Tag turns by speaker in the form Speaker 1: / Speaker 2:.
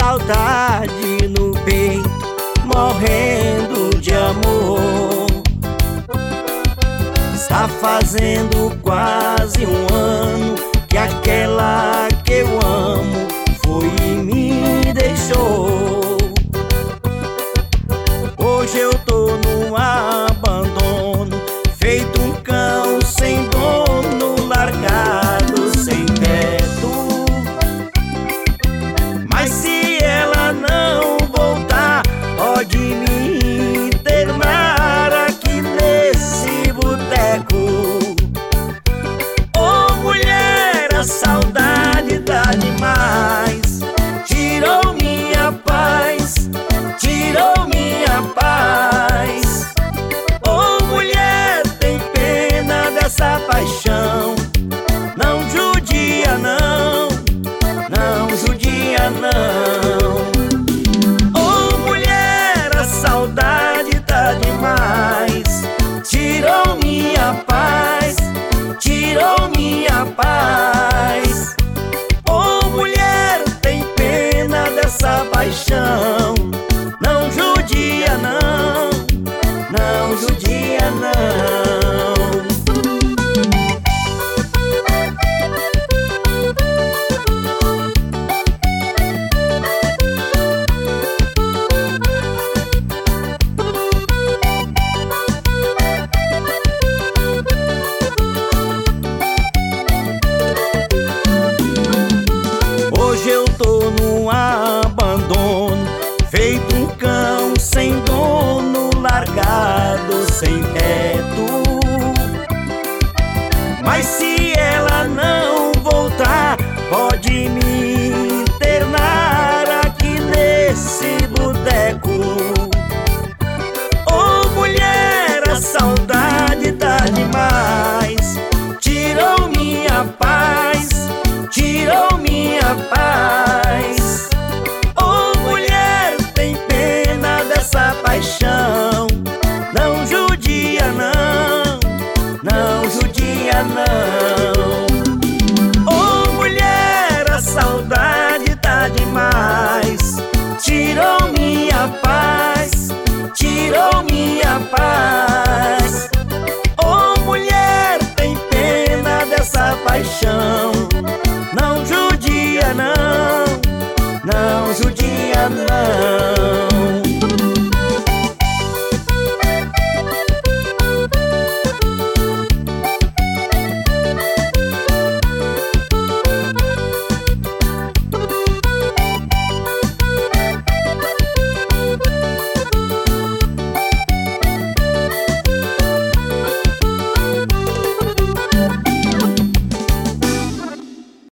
Speaker 1: saudade no peito, morrendo de amor. Está fazendo quase um ano que aquela que eu amo foi e me deixou. Hoje eu tô no abandono, feito um cão sem dono, largado sem teto. Mas se ela não voltar, pode me internar aqui nesse boteco. Ô mulher, a saudade dá demais, tirou minha paz, tirou minha paz. Ô mulher, tem pena dessa paixão, não judia não, não judia não. Ô mulher, a saudade tá demais, tirou minha paz, tirou minha paz. Ô mulher, tem pena dessa paixão, não judia não, não judia não. Hoje eu tô no abandono, feito um cão sem dono, largado sem teto. Mas se